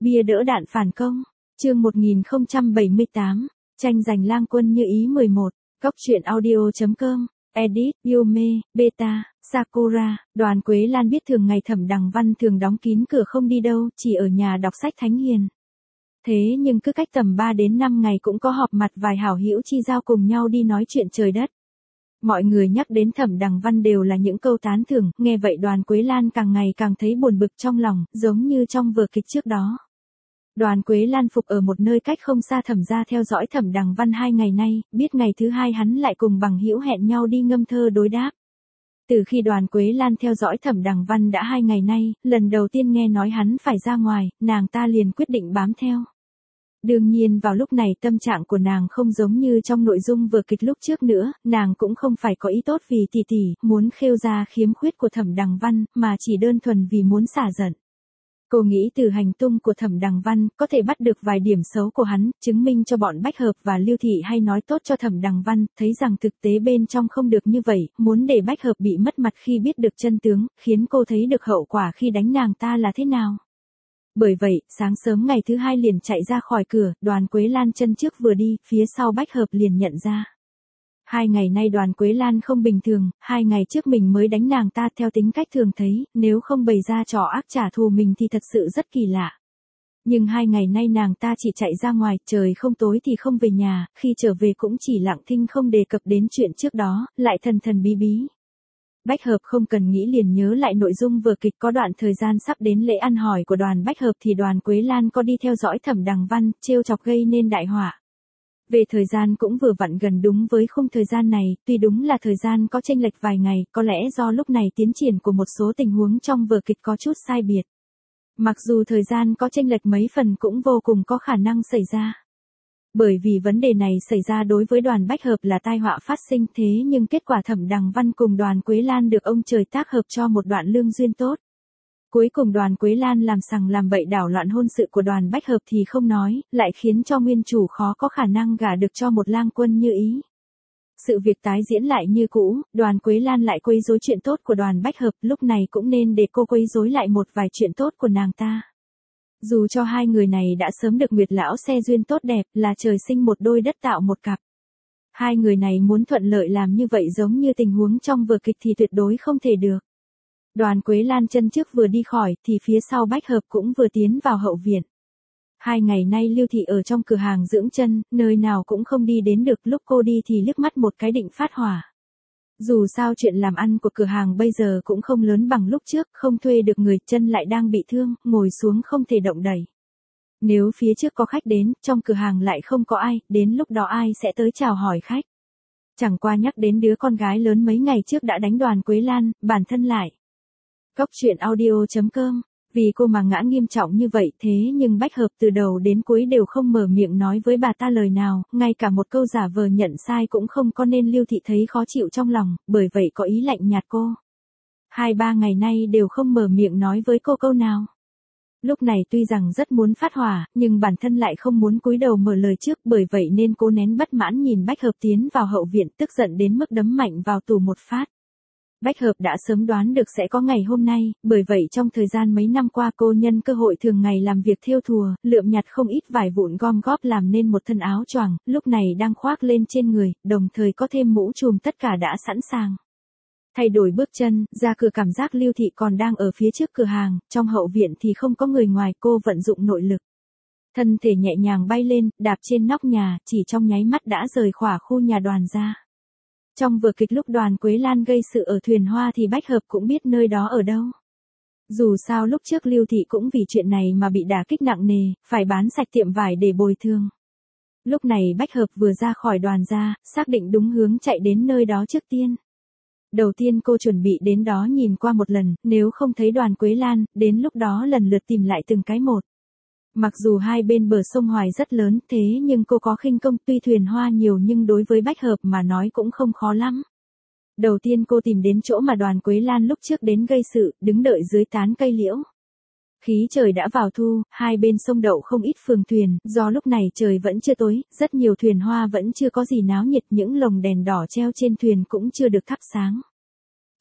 Bia đỡ đạn phản công. Chương 1078. Tranh giành lang quân như ý 11. Góc truyện audio.com. Edit, Yume, Beta, Sakura. Đoàn Quế Lan biết thường ngày Thẩm Đằng Văn thường đóng kín cửa không đi đâu, chỉ ở nhà đọc sách thánh hiền. Thế nhưng cứ cách tầm 3 đến 5 ngày cũng có họp mặt vài hảo hữu chi giao cùng nhau đi nói chuyện trời đất. Mọi người nhắc đến Thẩm Đằng Văn đều là những câu tán thưởng, nghe vậy Đoàn Quế Lan càng ngày càng thấy buồn bực trong lòng, giống như trong vở kịch trước đó. Đoàn Quế Lan phục ở một nơi cách không xa Thẩm gia theo dõi Thẩm Đằng Văn 2 ngày nay, biết ngày thứ 2 hắn lại cùng bằng hữu hẹn nhau đi ngâm thơ đối đáp. Từ khi Đoàn Quế Lan theo dõi Thẩm Đằng Văn đã 2 ngày nay, lần đầu tiên nghe nói hắn phải ra ngoài, nàng ta liền quyết định bám theo. Đương nhiên vào lúc này tâm trạng của nàng không giống như trong nội dung vở kịch lúc trước nữa, nàng cũng không phải có ý tốt vì tỷ tỷ, muốn khêu ra khiếm khuyết của Thẩm Đằng Văn, mà chỉ đơn thuần vì muốn xả giận. Cô nghĩ từ hành tung của Thẩm Đằng Văn, có thể bắt được vài điểm xấu của hắn, chứng minh cho bọn Bách Hợp và Lưu Thị hay nói tốt cho Thẩm Đằng Văn, thấy rằng thực tế bên trong không được như vậy, muốn để Bách Hợp bị mất mặt khi biết được chân tướng, khiến cô thấy được hậu quả khi đánh nàng ta là thế nào. Bởi vậy, sáng sớm ngày thứ 2 liền chạy ra khỏi cửa, Đoàn Quế Lan chân trước vừa đi, phía sau Bách Hợp liền nhận ra. 2 ngày nay Đoàn Quế Lan không bình thường, 2 ngày trước mình mới đánh nàng ta theo tính cách thường thấy, nếu không bày ra trò ác trả thù mình thì thật sự rất kỳ lạ. Nhưng 2 ngày nay nàng ta chỉ chạy ra ngoài, trời không tối thì không về nhà, khi trở về cũng chỉ lặng thinh không đề cập đến chuyện trước đó, lại thần thần bí bí. Bách Hợp không cần nghĩ liền nhớ lại nội dung vở kịch, có đoạn thời gian sắp đến lễ ăn hỏi của Đoàn Bách Hợp thì Đoàn Quế Lan có đi theo dõi Thẩm Đằng Văn, trêu chọc gây nên đại họa. Về thời gian cũng vừa vặn gần đúng với khung thời gian này, tuy đúng là thời gian có chênh lệch vài ngày, có lẽ do lúc này tiến triển của một số tình huống trong vở kịch có chút sai biệt. Mặc dù thời gian có chênh lệch mấy phần cũng vô cùng có khả năng xảy ra. Bởi vì vấn đề này xảy ra đối với Đoàn Bách Hợp là tai họa phát sinh, thế nhưng kết quả Thẩm Đằng Văn cùng Đoàn Quế Lan được ông trời tác hợp cho một đoạn lương duyên tốt. Cuối cùng Đoàn Quế Lan làm sằng làm bậy đảo loạn hôn sự của Đoàn Bách Hợp thì không nói, lại khiến cho nguyên chủ khó có khả năng gả được cho một lang quân như ý. Sự việc tái diễn lại như cũ, Đoàn Quế Lan lại quấy rối chuyện tốt của Đoàn Bách Hợp, lúc này cũng nên để cô quấy rối lại một vài chuyện tốt của nàng ta. Dù cho hai người này đã sớm được Nguyệt lão xe duyên tốt đẹp, là trời sinh một đôi đất tạo một cặp. Hai người này muốn thuận lợi làm như vậy giống như tình huống trong vở kịch thì tuyệt đối không thể được. Đoàn Quế Lan chân trước vừa đi khỏi, thì phía sau Bách Hợp cũng vừa tiến vào hậu viện. 2 ngày nay Lưu Thị ở trong cửa hàng dưỡng chân, nơi nào cũng không đi đến được, lúc cô đi thì liếc mắt một cái định phát hỏa. Dù sao chuyện làm ăn của cửa hàng bây giờ cũng không lớn bằng lúc trước, không thuê được người, chân lại đang bị thương, ngồi xuống không thể động đẩy. Nếu phía trước có khách đến, trong cửa hàng lại không có ai, đến lúc đó ai sẽ tới chào hỏi khách. Chẳng qua nhắc đến đứa con gái lớn mấy ngày trước đã đánh Đoàn Quế Lan, bản thân lại. Góc truyện audio.com. Vì cô mà ngã nghiêm trọng như vậy, thế nhưng Bách Hợp từ đầu đến cuối đều không mở miệng nói với bà ta lời nào, ngay cả một câu giả vờ nhận sai cũng không có, nên Lưu Thị thấy khó chịu trong lòng, bởi vậy có ý lạnh nhạt cô. 2-3 ngày nay đều không mở miệng nói với cô câu nào. Lúc này tuy rằng rất muốn phát hỏa, nhưng bản thân lại không muốn cúi đầu mở lời trước, bởi vậy nên cô nén bất mãn nhìn Bách Hợp tiến vào hậu viện, tức giận đến mức đấm mạnh vào tủ một phát. Bách Hợp đã sớm đoán được sẽ có ngày hôm nay, bởi vậy trong thời gian mấy năm qua cô nhân cơ hội thường ngày làm việc thêu thùa, lượm nhặt không ít vải vụn gom góp làm nên một thân áo choàng, lúc này đang khoác lên trên người, đồng thời có thêm mũ trùm, tất cả đã sẵn sàng. Thay đổi bước chân, ra cửa, cảm giác Lưu Thị còn đang ở phía trước cửa hàng, trong hậu viện thì không có người ngoài, cô vận dụng nội lực. Thân thể nhẹ nhàng bay lên, đạp trên nóc nhà, chỉ trong nháy mắt đã rời khỏi khu nhà Đoàn ra. Trong vở kịch lúc Đoàn Quế Lan gây sự ở Thuyền Hoa thì Bách Hợp cũng biết nơi đó ở đâu. Dù sao lúc trước Lưu Thị cũng vì chuyện này mà bị đả kích nặng nề, phải bán sạch tiệm vải để bồi thường. Lúc này Bách Hợp vừa ra khỏi Đoàn ra, xác định đúng hướng chạy đến nơi đó trước tiên. Đầu tiên cô chuẩn bị đến đó nhìn qua một lần, nếu không thấy Đoàn Quế Lan, đến lúc đó lần lượt tìm lại từng cái một. Mặc dù hai bên bờ sông Hoài rất lớn, thế nhưng cô có khinh công, tuy Thuyền Hoa nhiều nhưng đối với Bách Hợp mà nói cũng không khó lắm. Đầu tiên cô tìm đến chỗ mà Đoàn Quế Lan lúc trước đến gây sự, đứng đợi dưới tán cây liễu. Khí trời đã vào thu, hai bên sông đậu không ít phường thuyền, do lúc này trời vẫn chưa tối, rất nhiều thuyền hoa vẫn chưa có gì náo nhiệt, những lồng đèn đỏ treo trên thuyền cũng chưa được thắp sáng.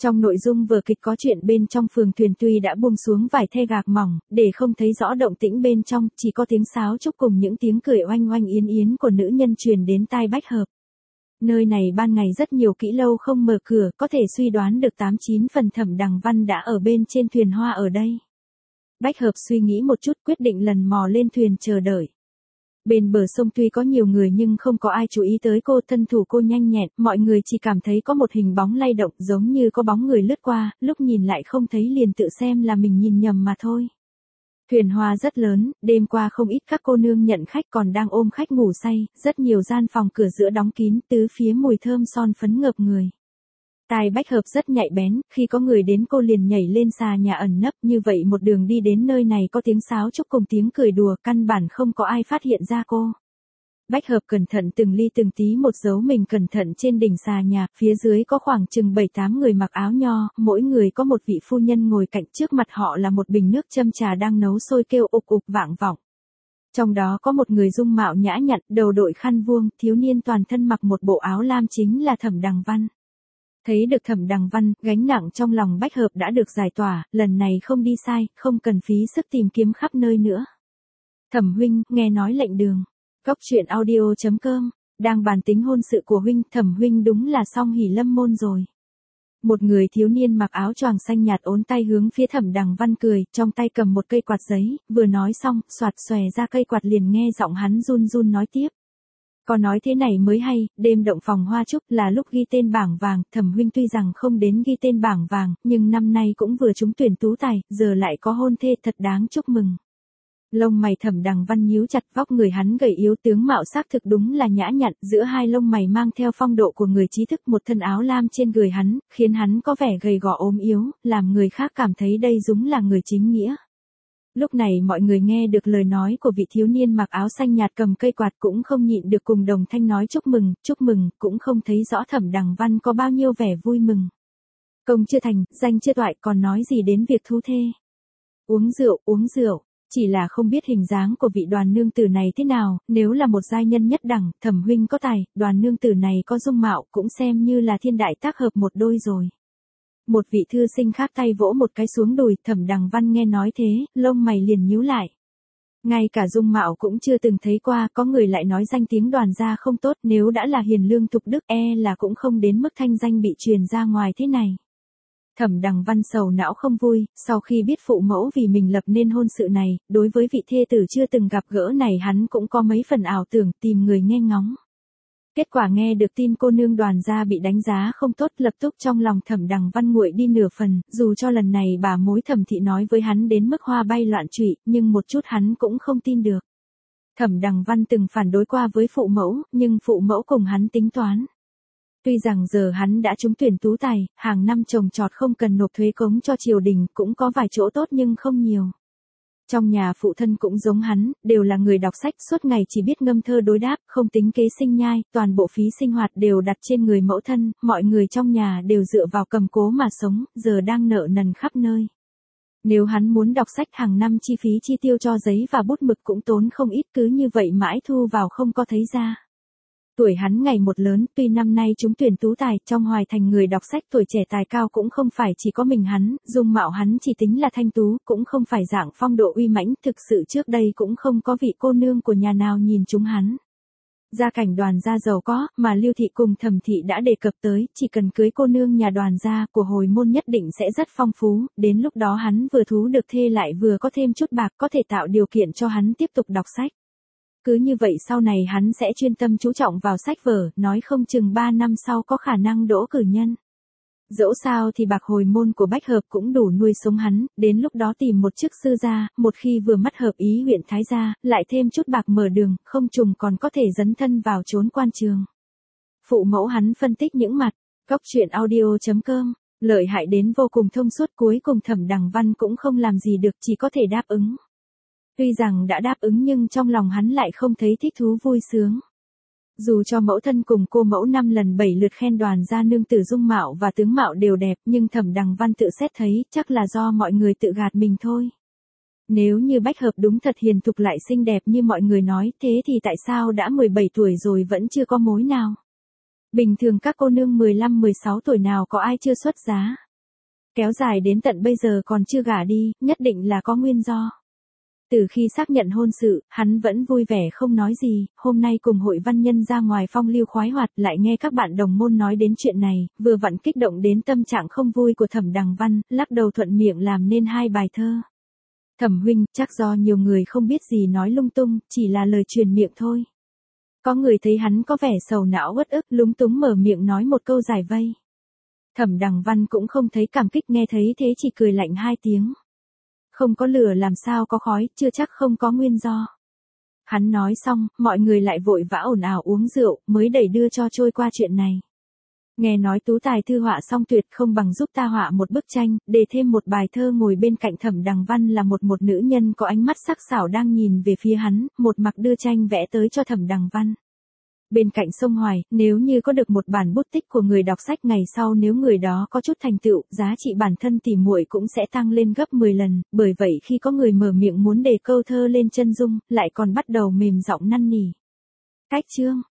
Trong nội dung vở kịch có chuyện bên trong phường thuyền tuy đã buông xuống vài the gạc mỏng, để không thấy rõ động tĩnh bên trong, chỉ có tiếng sáo trúc cùng những tiếng cười oanh oanh yến yến của nữ nhân truyền đến tai Bách Hợp. Nơi này ban ngày rất nhiều kỹ lâu không mở cửa, có thể suy đoán được 89 phần Thẩm Đằng Văn đã ở bên trên thuyền hoa ở đây. Bách Hợp suy nghĩ một chút quyết định lần mò lên thuyền chờ đợi. Bên bờ sông tuy có nhiều người nhưng không có ai chú ý tới cô, thân thủ cô nhanh nhẹn, mọi người chỉ cảm thấy có một hình bóng lay động giống như có bóng người lướt qua, lúc nhìn lại không thấy liền tự xem là mình nhìn nhầm mà thôi. Thuyền hoa rất lớn, đêm qua không ít các cô nương nhận khách còn đang ôm khách ngủ say, rất nhiều gian phòng cửa giữa đóng kín, tứ phía mùi thơm son phấn ngập người. Tai Bách Hợp rất nhạy bén, khi có người đến cô liền nhảy lên xà nhà ẩn nấp, như vậy một đường đi đến nơi này có tiếng sáo trúc cùng tiếng cười đùa, căn bản không có ai phát hiện ra cô. Bách Hợp cẩn thận từng ly từng tí một giấu mình cẩn thận trên đỉnh xà nhà, phía dưới có khoảng chừng 7-8 người mặc áo nho, mỗi người có một vị phu nhân ngồi cạnh, trước mặt họ là một bình nước châm trà đang nấu sôi kêu ục ục vạng vọng. Trong đó có một người dung mạo nhã nhặn, đầu đội khăn vuông, thiếu niên toàn thân mặc một bộ áo lam chính là Thẩm Đằng Văn. Thấy được Thẩm Đằng Văn, gánh nặng trong lòng Bách Hợp đã được giải tỏa, lần này không đi sai, không cần phí sức tìm kiếm khắp nơi nữa. Thẩm huynh, nghe nói lệnh đường. Góc truyện audio.com, đang bàn tính hôn sự của huynh, Thẩm huynh đúng là song hỷ lâm môn rồi. Một người thiếu niên mặc áo choàng xanh nhạt ốn tay hướng phía Thẩm Đằng Văn cười, trong tay cầm một cây quạt giấy, vừa nói xong, xoạt xòe ra cây quạt liền nghe giọng hắn run run nói tiếp. Có nói thế này mới hay, đêm động phòng hoa trúc là lúc ghi tên bảng vàng, Thẩm huynh tuy rằng không đến ghi tên bảng vàng, nhưng năm nay cũng vừa trúng tuyển tú tài, giờ lại có hôn thê thật đáng chúc mừng. Lông mày Thẩm Đằng Văn nhíu chặt, vóc người hắn gầy yếu, tướng mạo xác thực đúng là nhã nhặn, giữa hai lông mày mang theo phong độ của người trí thức, một thân áo lam trên người hắn, khiến hắn có vẻ gầy gò ốm yếu, làm người khác cảm thấy đây đúng là người chính nghĩa. Lúc này mọi người nghe được lời nói của vị thiếu niên mặc áo xanh nhạt cầm cây quạt cũng không nhịn được cùng đồng thanh nói chúc mừng, cũng không thấy rõ Thẩm Đằng Văn có bao nhiêu vẻ vui mừng. Công chưa thành, danh chưa toại, còn nói gì đến việc thú thê. Uống rượu, chỉ là không biết hình dáng của vị đoàn nương tử này thế nào, nếu là một giai nhân nhất đẳng, Thẩm huynh có tài, đoàn nương tử này có dung mạo, cũng xem như là thiên đại tác hợp một đôi rồi. Một vị thư sinh khác tay vỗ một cái xuống đùi, Thẩm Đằng Văn nghe nói thế, lông mày liền nhíu lại. Ngay cả dung mạo cũng chưa từng thấy qua, có người lại nói danh tiếng Đoàn gia không tốt, nếu đã là hiền lương thục đức là cũng không đến mức thanh danh bị truyền ra ngoài thế này. Thẩm Đằng Văn sầu não không vui, sau khi biết phụ mẫu vì mình lập nên hôn sự này, đối với vị thê tử chưa từng gặp gỡ này hắn cũng có mấy phần ảo tưởng, tìm người nghe ngóng. Kết quả nghe được tin cô nương Đoàn gia bị đánh giá không tốt, lập tức trong lòng Thẩm Đằng Văn nguội đi nửa phần, dù cho lần này bà mối Thẩm thị nói với hắn đến mức hoa bay loạn trụy, nhưng một chút hắn cũng không tin được. Thẩm Đằng Văn từng phản đối qua với phụ mẫu, nhưng phụ mẫu cùng hắn tính toán. Tuy rằng giờ hắn đã trúng tuyển tú tài, hàng năm trồng trọt không cần nộp thuế cống cho triều đình, cũng có vài chỗ tốt nhưng không nhiều. Trong nhà phụ thân cũng giống hắn, đều là người đọc sách, suốt ngày chỉ biết ngâm thơ đối đáp, không tính kế sinh nhai, toàn bộ phí sinh hoạt đều đặt trên người mẫu thân, mọi người trong nhà đều dựa vào cầm cố mà sống, giờ đang nợ nần khắp nơi. Nếu hắn muốn đọc sách hàng năm chi phí chi tiêu cho giấy và bút mực cũng tốn không ít, cứ như vậy mãi thu vào không có thấy ra. Tuổi hắn ngày một lớn, tuy năm nay trúng tuyển tú tài, trong Hoài Thành người đọc sách tuổi trẻ tài cao cũng không phải chỉ có mình hắn, dung mạo hắn chỉ tính là thanh tú, cũng không phải dạng phong độ uy mãnh, thực sự trước đây cũng không có vị cô nương của nhà nào nhìn chúng hắn. Gia cảnh Đoàn gia giàu có, mà Lưu thị cùng Thẩm thị đã đề cập tới, chỉ cần cưới cô nương nhà Đoàn gia, của hồi môn nhất định sẽ rất phong phú, đến lúc đó hắn vừa thú được thê lại vừa có thêm chút bạc, có thể tạo điều kiện cho hắn tiếp tục đọc sách. Cứ như vậy sau này hắn sẽ chuyên tâm chú trọng vào sách vở, nói không chừng 3 năm sau có khả năng đỗ cử nhân. Dẫu sao thì bạc hồi môn của Bách Hợp cũng đủ nuôi sống hắn, đến lúc đó tìm một chức sư gia, một khi vừa mắt hợp ý huyện Thái gia, lại thêm chút bạc mở đường, không trùng còn có thể dấn thân vào chốn quan trường. Phụ mẫu hắn phân tích những mặt, góc truyện audio.com, lợi hại đến vô cùng thông suốt, cuối cùng Thẩm Đằng Văn cũng không làm gì được, chỉ có thể đáp ứng. Tuy rằng đã đáp ứng nhưng trong lòng hắn lại không thấy thích thú vui sướng. Dù cho mẫu thân cùng cô mẫu 5 lần 7 lượt khen Đoàn gia nương tử dung mạo và tướng mạo đều đẹp, nhưng Thẩm Đằng Văn tự xét thấy, chắc là do mọi người tự gạt mình thôi. Nếu như Bách Hợp đúng thật hiền thục lại xinh đẹp như mọi người nói, thế thì tại sao đã 17 tuổi rồi vẫn chưa có mối nào? Bình thường các cô nương 15-16 tuổi nào có ai chưa xuất giá? Kéo dài đến tận bây giờ còn chưa gả đi, nhất định là có nguyên do. Từ khi xác nhận hôn sự, hắn vẫn vui vẻ không nói gì, hôm nay cùng hội văn nhân ra ngoài phong lưu khoái hoạt lại nghe các bạn đồng môn nói đến chuyện này, vừa vặn kích động đến tâm trạng không vui của Thẩm Đằng Văn, lắc đầu thuận miệng làm nên 2 bài thơ. Thẩm huynh, chắc do nhiều người không biết gì nói lung tung, chỉ là lời truyền miệng thôi. Có người thấy hắn có vẻ sầu não uất ức, lúng túng mở miệng nói một câu giải vây. Thẩm Đằng Văn cũng không thấy cảm kích, nghe thấy thế chỉ cười lạnh 2 tiếng. Không có lửa làm sao có khói, chưa chắc không có nguyên do. Hắn nói xong, mọi người lại vội vã ồn ào uống rượu, mới đẩy đưa cho trôi qua chuyện này. Nghe nói tú tài thư họa xong tuyệt, không bằng giúp ta họa một bức tranh, để thêm một bài thơ. Ngồi bên cạnh Thẩm Đằng Văn là một nữ nhân có ánh mắt sắc sảo đang nhìn về phía hắn, một mặt đưa tranh vẽ tới cho Thẩm Đằng Văn. Bên cạnh sông Hoài, nếu như có được một bản bút tích của người đọc sách ngày sau, nếu người đó có chút thành tựu, giá trị bản thân tỉ muội cũng sẽ tăng lên gấp 10 lần, bởi vậy khi có người mở miệng muốn đề câu thơ lên chân dung, lại còn bắt đầu mềm giọng năn nỉ. Cách chương